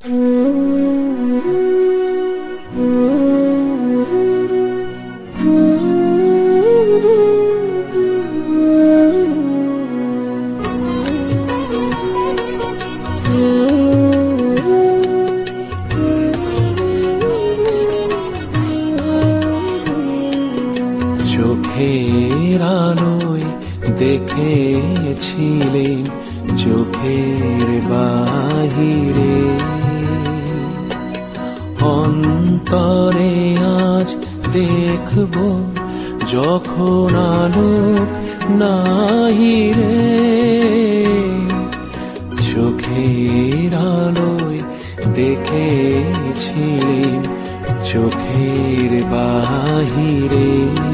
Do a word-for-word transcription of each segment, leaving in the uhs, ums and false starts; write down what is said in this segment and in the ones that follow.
চোখের আলোয় দেখেছিলেন চোখের বাহিরে, অন্তরে আজ দেখব যখন আলোক নাহিরে। চোখের আলোয় দেখেছিলেন চোখের বাহিরে।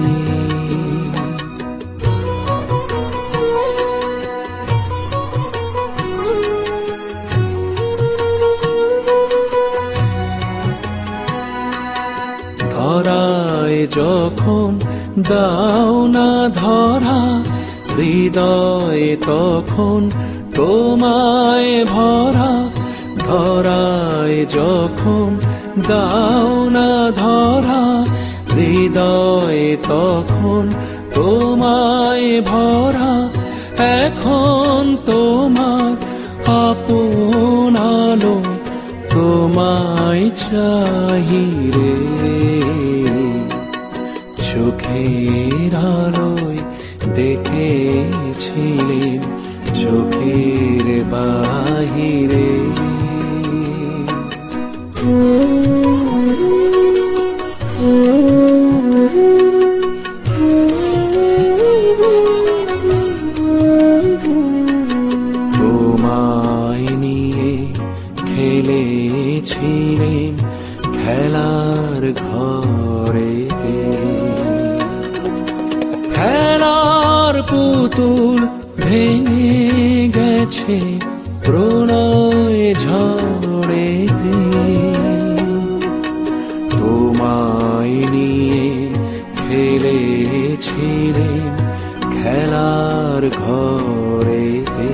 ধরায় যখন দাও না ধরা, হৃদয়ে তখন তোমায় ভরা। ধরায় যখন দাও না ধরা, হৃদয়ে তখন তোমায় ভরা। এখন তোমার আপন আলো তোমায় চাহিরে। চোখের আলোয় দেখেছিলেন চোখের বাহিরে। তোমায় নিয়ে খেলেছিলেন খেলার ঘরেতে, খেলার পুতুল ভেঙে গেছে প্রলয় ঝড়েতে। তোমায় নিয়ে খেলেছিলেন খেলার ঘরেতে,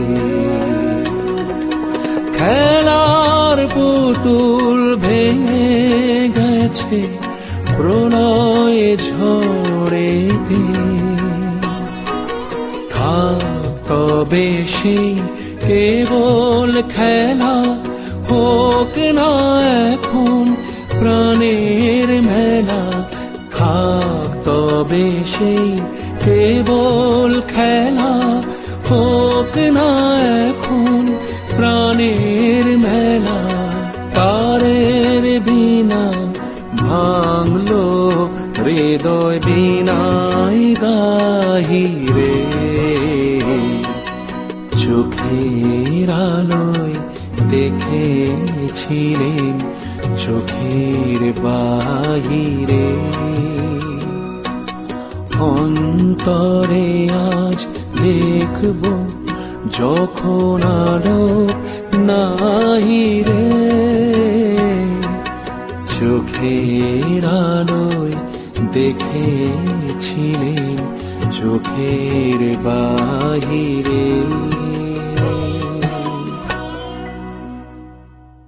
খেলার পুতুল ভেঙে গেছে প্রলয় ঝড়েতে। তবে সেই কেবল খেলা, হোক না এখন প্রাণের মেলা। থাক তবে সেই কেবল খেলা, হোক না এখন প্রাণের মেলা। তারের বিনা ভাঙলো হৃদয় বিনাই গাহিরে। চোখের আলোয় দেখেছিলেন চোখের বাহিরে। অন্তরে আজ দেখব যখন আলোক নাহিরে। চোখের আলোয় দেখেছিলেন চোখের বাহিরে।